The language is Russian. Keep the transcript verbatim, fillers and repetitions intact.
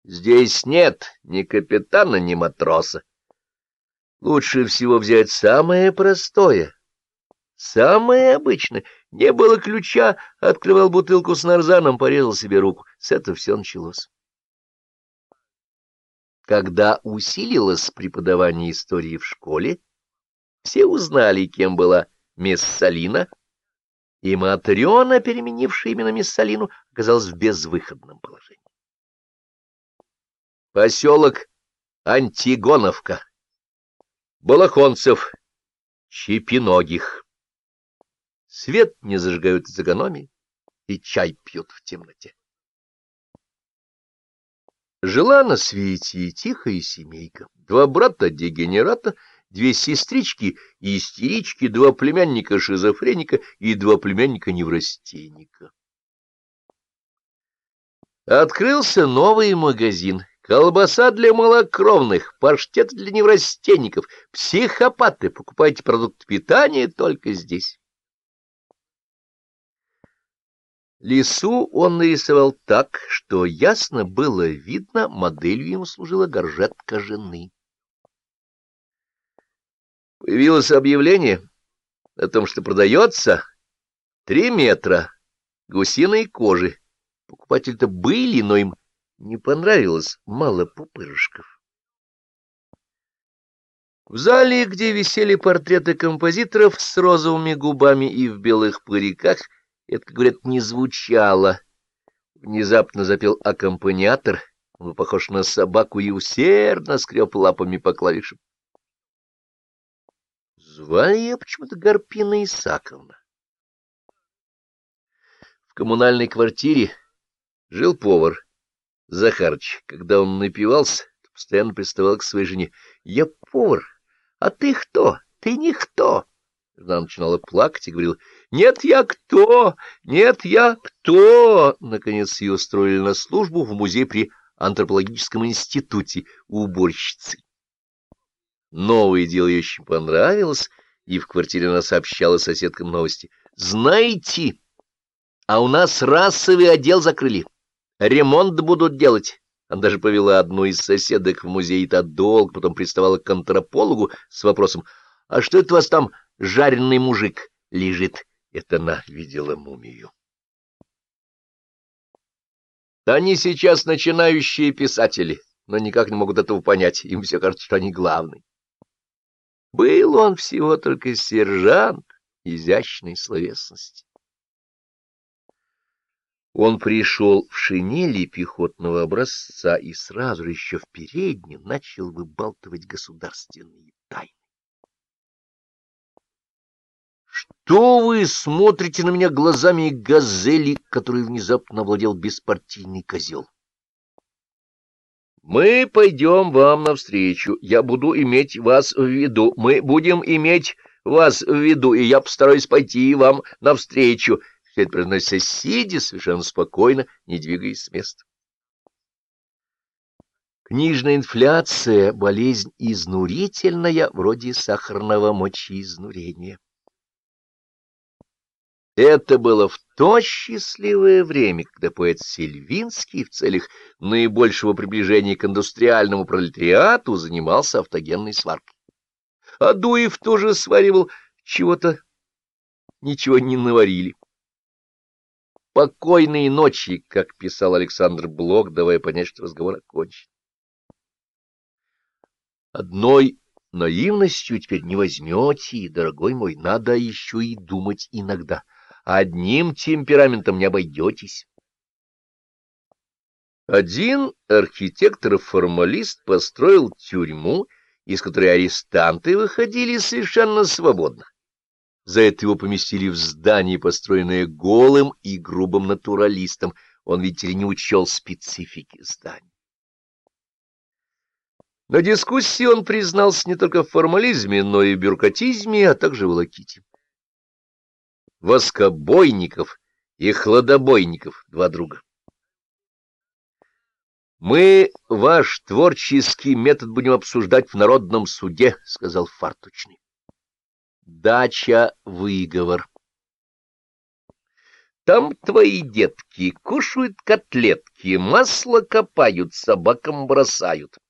Здесь нет ни капитана, ни матроса. Лучше всего взять самое простое, самое обычное. Не было ключа, открывал бутылку с нарзаном, порезал себе руку. С этого все началось. Когда усилилось преподавание истории в школе, все узнали, кем была Мессалина, и Матрена, переменившая именно Мессалину, оказалась в безвыходном положении. Поселок Антигоновка, Балахонцев, Чипиногих. Свет не зажигают из экономии и чай пьют в темноте. Жила на свете тихая семейка. Два брата-дегенерата, две сестрички и истерички, два племянника-шизофреника и два племянника-неврастенника. Открылся новый магазин. Колбаса для малокровных, паштет для неврастенников. Психопаты, покупайте продукты питания только здесь. Лису он нарисовал так, что ясно было видно, моделью ему служила горжетка жены. Появилось объявление о том, что продается три метра гусиной кожи. Покупатели-то были, но им не понравилось, мало пупырышков. В зале, где висели портреты композиторов с розовыми губами и в белых париках, это, как говорят, не звучало. Внезапно запел аккомпаниатор, он был похож на собаку и усердно скреб лапами по клавишам. Звали ее почему-то Гарпина Исаковна. В коммунальной квартире жил повар Захарыч. Когда он напивался, то постоянно приставал к своей жене. — Я повар, а ты кто? Ты никто. Жена начинала плакать и говорила: «Нет, я кто? Нет, я кто?» Наконец ее устроили на службу в музей при антропологическом институте уборщицей. Новое дело ей очень понравилось, и в квартире она сообщала соседкам новости. «Знаете, а у нас расовый отдел закрыли. Ремонт будут делать». Она даже повела одну из соседок в музей, и та долго потом приставала к антропологу с вопросом: «А что это у вас там жареный мужик лежит?» Это она видела мумию. Они сейчас начинающие писатели, но никак не могут этого понять. Им все кажется, что они главные. Был он всего только сержант изящной словесности. Он пришел в шинели пехотного образца и сразу же еще в переднем начал выбалтывать государственные тайны. «Что вы смотрите на меня глазами газели, которой внезапно овладел беспартийный козел? Мы пойдем вам навстречу, я буду иметь вас в виду, мы будем иметь вас в виду, и я постараюсь пойти вам навстречу». Все это произносится сидя, совершенно спокойно, не двигаясь с места. Книжная инфляция — болезнь изнурительная, вроде сахарного мочеизнурения. Это было в то счастливое время, когда поэт Сильвинский в целях наибольшего приближения к индустриальному пролетариату занимался автогенной сваркой. Адуев тоже сваривал чего-то, ничего не наварили. «Покойной ночи», как писал Александр Блок, давая понять, что разговор окончен. Одной наивностью теперь не возьмете, дорогой мой, надо еще и думать иногда. Одним темпераментом не обойдетесь. Один архитектор-формалист построил тюрьму, из которой арестанты выходили совершенно свободно. За это его поместили в здание, построенное голым и грубым натуралистом. Он, видите ли, не учел специфики здания. На дискуссии он признался не только в формализме, но и в бюрократизме, а также в волоките. Воскобойников и хладобойников — два друга. «Мы ваш творческий метод будем обсуждать в народном суде», — сказал Фарточный. Дача — выговор. Там твои детки кушают котлетки, масло копают, собакам бросают.